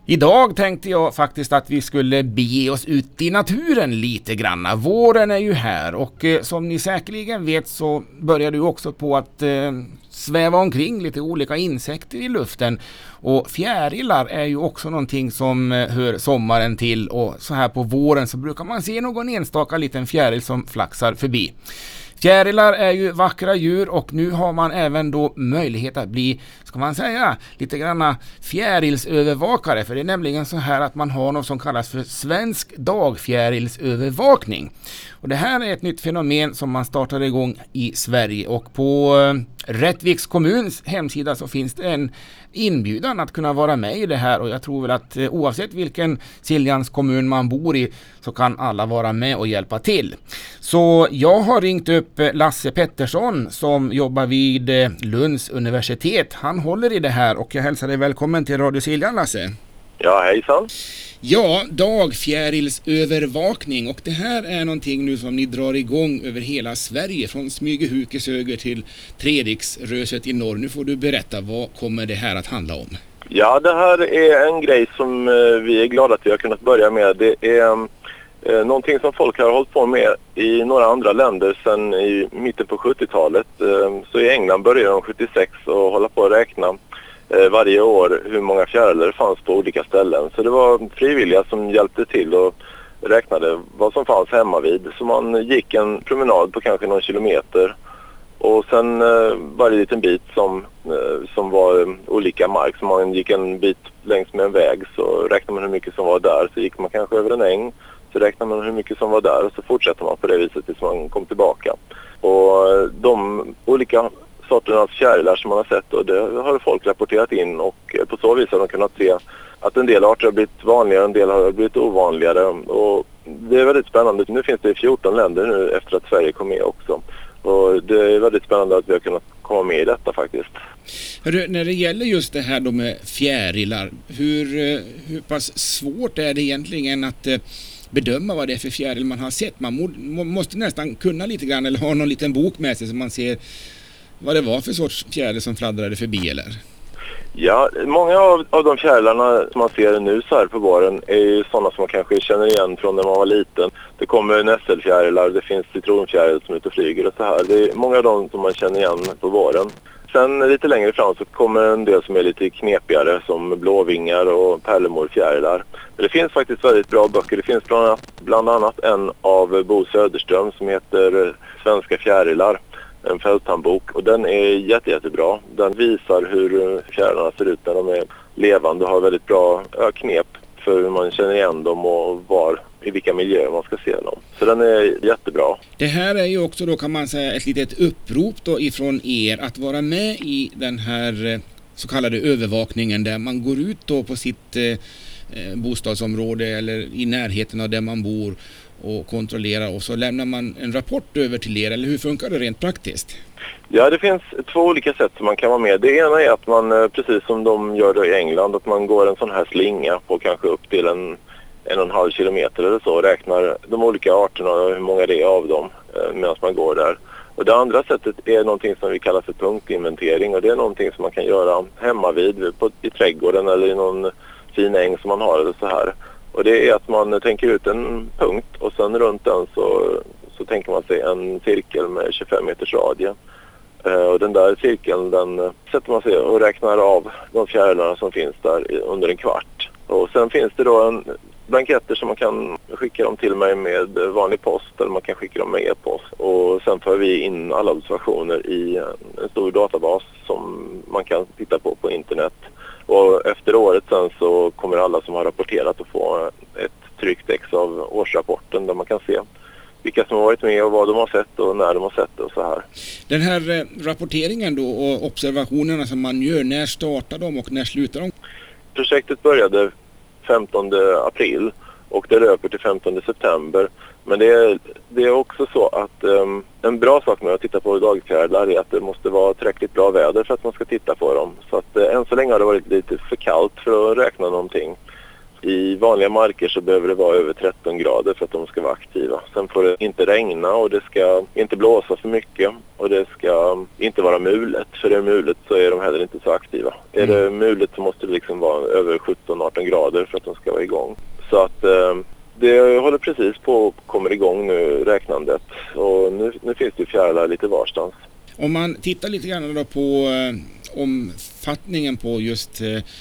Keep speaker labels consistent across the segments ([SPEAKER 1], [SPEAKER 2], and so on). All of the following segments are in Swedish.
[SPEAKER 1] Idag tänkte jag faktiskt att vi skulle bege oss ut i naturen lite granna. Våren är ju här och som ni säkerligen vet så börjar du också på att sväva omkring lite olika insekter i luften. Och fjärilar är ju också någonting som hör sommaren till, och så här på våren så brukar man se någon enstaka liten fjäril som flaxar förbi. Fjärilar är ju vackra djur och nu har man även då möjlighet att bli, ska man säga, lite granna fjärilsövervakare. För det är nämligen så här att man har något som kallas för svensk dagfjärilsövervakning. Och det här är ett nytt fenomen som man startade igång i Sverige, och på Rättviks kommuns hemsida så finns det en inbjudan att kunna vara med i det här, och jag tror väl att oavsett vilken Siljans kommun man bor i så kan alla vara med och hjälpa till. Så jag har ringt upp Lasse Pettersson som jobbar vid Lunds universitet. Han håller i det här och jag hälsar dig välkommen till Radio Siljan, Lasse.
[SPEAKER 2] Ja, hejsan.
[SPEAKER 1] Ja, dagfjärilsövervakning, och det här är någonting nu som ni drar igång över hela Sverige, från Smygehukesöger till Treriksröset i norr. Nu får du berätta, vad kommer det här att handla om?
[SPEAKER 2] Ja, det här är en grej som vi är glada att vi har kunnat börja med. Det är någonting som folk har hållit på med i några andra länder sedan i mitten på 70-talet. Så i England började de 76 och hålla på att räkna varje år hur många fjärilar det fanns på olika ställen. Så det var frivilliga som hjälpte till och räknade vad som fanns hemma vid. Så man gick en promenad på kanske någon kilometer, och sen varje liten bit som var olika mark. Så man gick en bit längs med en väg, så räknade man hur mycket som var där. Så gick man kanske över en äng, så räknade man hur mycket som var där, och så fortsatte man på det viset tills man kom tillbaka. Och de olika sorternas fjärilar som man har sett, och det har folk rapporterat in, och på så vis har de kunnat se att en del arter har blivit vanligare, en del har blivit ovanligare, och det är väldigt spännande. Nu finns det 14 länder nu efter att Sverige kom med också, och det är väldigt spännande att vi har kunnat komma med i detta faktiskt.
[SPEAKER 1] Hörru, när det gäller just det här då med fjärilar, hur pass svårt är det egentligen att bedöma vad det är för fjäril man har sett? Man måste nästan kunna lite grann, eller ha någon liten bok med sig så man ser vad det var för sorts fjäril som fladdrade förbi, eller? Ja,
[SPEAKER 2] många av de fjärilarna som man ser nu så här på våren är ju sådana som man kanske känner igen från när man var liten. Det kommer nässelfjärilar, det finns citronfjäril som är ute och flyger och så här. Det är många av dem som man känner igen på våren. Sen lite längre fram så kommer en del som är lite knepigare, som blåvingar och pärlemorfjärilar. Det finns faktiskt väldigt bra böcker. Det finns bland annat en av Bo Söderström som heter Svenska fjärilar, en fälthandbok, och den är jättebra. Den visar hur fjärilarna ser ut när de är levande och har väldigt bra knep för hur man känner igen dem och i vilka miljöer man ska se dem. Så den är jättebra.
[SPEAKER 1] Det här är ju också då, kan man säga, ett litet upprop då ifrån er att vara med i den här så kallade övervakningen, där man går ut då på sitt bostadsområde eller i närheten av där man bor och kontrollerar, och så lämnar man en rapport över till er, eller hur funkar det rent praktiskt?
[SPEAKER 2] Ja, det finns 2 olika sätt som man kan vara med. Det ena är att man, precis som de gör då i England, att man går en sån här slinga på kanske upp till 1,5 kilometer eller så, och räknar de olika arterna och hur många det är av dem medan man går där. Och det andra sättet är någonting som vi kallar för punktinventering, och det är någonting som man kan göra hemma i trädgården eller i någon fin äng som man har eller så här. Och det är att man tänker ut en punkt, och sen runt den så tänker man sig en cirkel med 25 meters radie. Och den där cirkeln, den sätter man sig och räknar av de fjärilarna som finns där under en kvart. Och sen finns det då blanketter som man kan skicka dem till mig med vanlig post, eller man kan skicka dem med e-post. Och sen tar vi in alla observationer i en stor databas som man kan titta på internet. Och efter året sen så kommer alla som har rapporterat att få ett tryckt ex av årsrapporten, där man kan se vilka som har varit med och vad de har sett och när de har sett det och så här.
[SPEAKER 1] Den här rapporteringen då och observationerna som man gör, när startar de och när slutar de?
[SPEAKER 2] Projektet började 15 april och det löper till 15 september. Men det är också så att en bra sak med att titta på dagfjärilar är att det måste vara tillräckligt bra väder för att man ska titta på dem. Så att än så länge har det varit lite för kallt för att räkna någonting. I vanliga marker så behöver det vara över 13 grader för att de ska vara aktiva. Sen får det inte regna och det ska inte blåsa för mycket och det ska inte vara mulet. För är det mulet så är de heller inte så aktiva. Är det mulet så måste det liksom vara över 17-18 grader för att de ska vara igång. Så att det håller precis på att komma igång nu, räknandet. Och nu finns det fjärilar lite varstans.
[SPEAKER 1] Om man tittar lite grann då på omfattningen på just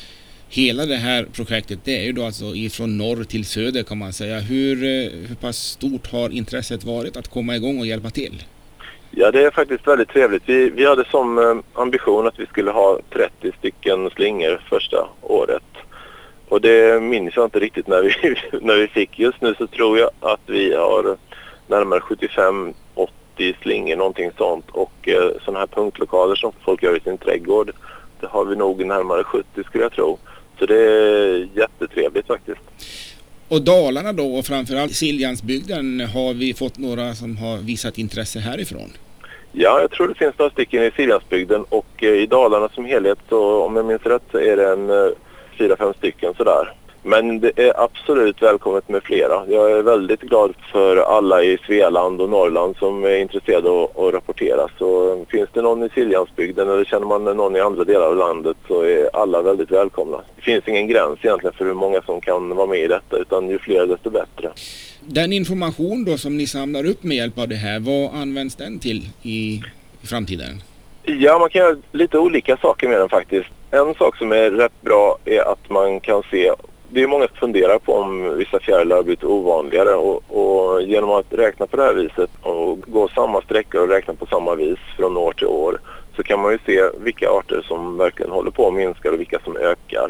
[SPEAKER 1] hela det här projektet, det är ju då alltså ifrån norr till söder kan man säga. Hur pass stort har intresset varit att komma igång och hjälpa till?
[SPEAKER 2] Ja, det är faktiskt väldigt trevligt. Vi hade som ambition att vi skulle ha 30 stycken slingor första året. Och det minns jag inte riktigt när vi fick. Just nu så tror jag att vi har närmare 75-80 slingor, någonting sånt. Och sådana här punktlokaler som folk gör i sin trädgård, det har vi nog närmare 70 skulle jag tro. Så det är jättetrevligt faktiskt.
[SPEAKER 1] Och Dalarna då, och framförallt Siljansbygden, har vi fått några som har visat intresse härifrån?
[SPEAKER 2] Ja, jag tror det finns några stycken i Siljansbygden och i Dalarna som helhet, så om jag minns rätt så är det en 4-5 stycken sådär. Men det är absolut välkommet med flera. Jag är väldigt glad för alla i Svealand och Norrland som är intresserade att rapportera. Så finns det någon i Siljansbygden eller känner man någon i andra delar av landet så är alla väldigt välkomna. Det finns ingen gräns egentligen för hur många som kan vara med i detta, utan ju fler desto bättre.
[SPEAKER 1] Den information då som ni samlar upp med hjälp av det här, vad används den till i framtiden?
[SPEAKER 2] Ja, man kan göra lite olika saker med den faktiskt. En sak som är rätt bra är att man kan se, det är många som funderar på om vissa fjärilar har blivit ovanligare och genom att räkna på det här viset och gå samma sträckor och räkna på samma vis från år till år så kan man ju se vilka arter som verkligen håller på att minska och vilka som ökar.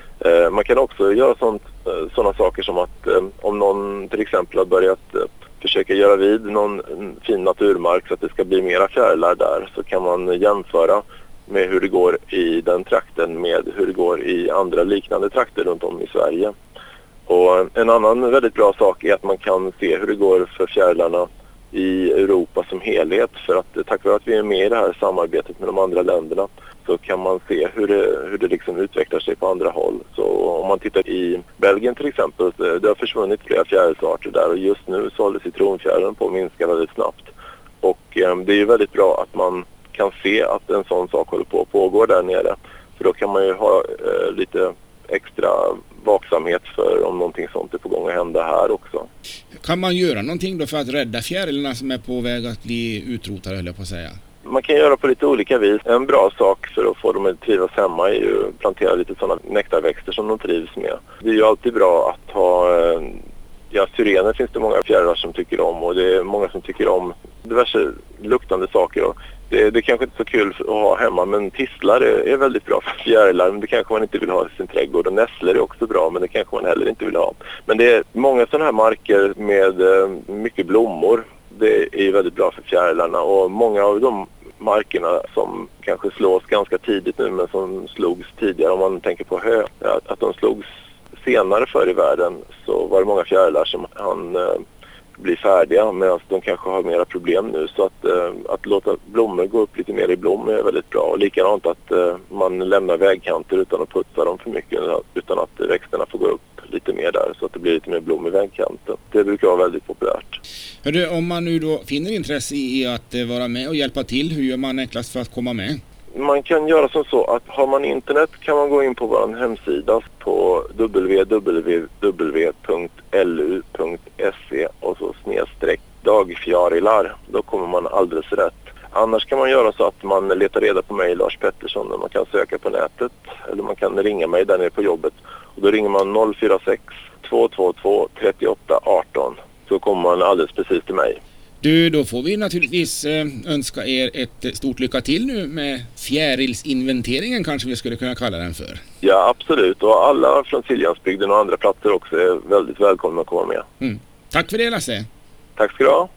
[SPEAKER 2] Man kan också göra sådana saker som att om någon till exempel har börjat försöka göra vid någon fin naturmark så att det ska bli mera fjärilar där, så kan man jämföra med hur det går i den trakten med hur det går i andra liknande trakter runt om i Sverige. Och en annan väldigt bra sak är att man kan se hur det går för fjärilarna i Europa som helhet, för att tack vare att vi är med i det här samarbetet med de andra länderna så kan man se hur det liksom utvecklar sig på andra håll. Så om man tittar i Belgien till exempel, det har försvunnit flera fjärilsarter där och just nu så håller citronfjärilen på att minska väldigt snabbt. Och det är ju väldigt bra att man kan se att en sån sak håller på att pågå där nere. För då kan man ju ha lite extra vaksamhet för om någonting sånt är på gång att hända här också.
[SPEAKER 1] Kan man göra någonting då för att rädda fjärilarna som är på väg att bli utrotade, eller på att säga?
[SPEAKER 2] Man kan göra på lite olika vis. En bra sak för att få dem att trivas hemma är ju att plantera lite sådana nektarväxter som de trivs med. Det är ju alltid bra att ha, syrener finns det många fjärilar som tycker om, och det är många som tycker om diverse luktande saker. Och det är kanske inte så kul att ha hemma, men tistlar är väldigt bra för fjärilar, men det kanske man inte vill ha i sin trädgård. Och nässlor är också bra, men det kanske man heller inte vill ha. Men det är många sådana här marker med mycket blommor. Det är väldigt bra för fjärilarna, och många av de markerna som kanske slås ganska tidigt nu men som slogs tidigare, om man tänker på hö, att de slogs senare förr i världen, så var det många fjärilar som han bli färdiga, medan de kanske har mera problem nu. Så att låta blommor gå upp lite mer i blom är väldigt bra. Och likadant att man lämnar vägkanter utan att putsa dem för mycket, utan att växterna får gå upp lite mer där så att det blir lite mer blom i vägkanten. Det brukar vara väldigt populärt.
[SPEAKER 1] Hörru, om man nu då finner intresse i att vara med och hjälpa till, hur gör man enklast för att komma med?
[SPEAKER 2] Man kan göra som så att har man internet kan man gå in på vår hemsida på www.lu.se och så /dagfjarilar. Då kommer man alldeles rätt. Annars kan man göra så att man letar reda på mig, Lars Pettersson, och man kan söka på nätet eller man kan ringa mig där nere på jobbet. Och då ringer man 046 222 38 18. Så kommer man alldeles precis till mig.
[SPEAKER 1] Du, då får vi naturligtvis önska er ett stort lycka till nu med fjärilsinventeringen, kanske vi skulle kunna kalla den för.
[SPEAKER 2] Ja, absolut. Och alla från Siljansbygden och andra platser också är väldigt välkomna att komma med.
[SPEAKER 1] Tack för det, Lasse.
[SPEAKER 2] Tack ska du ha.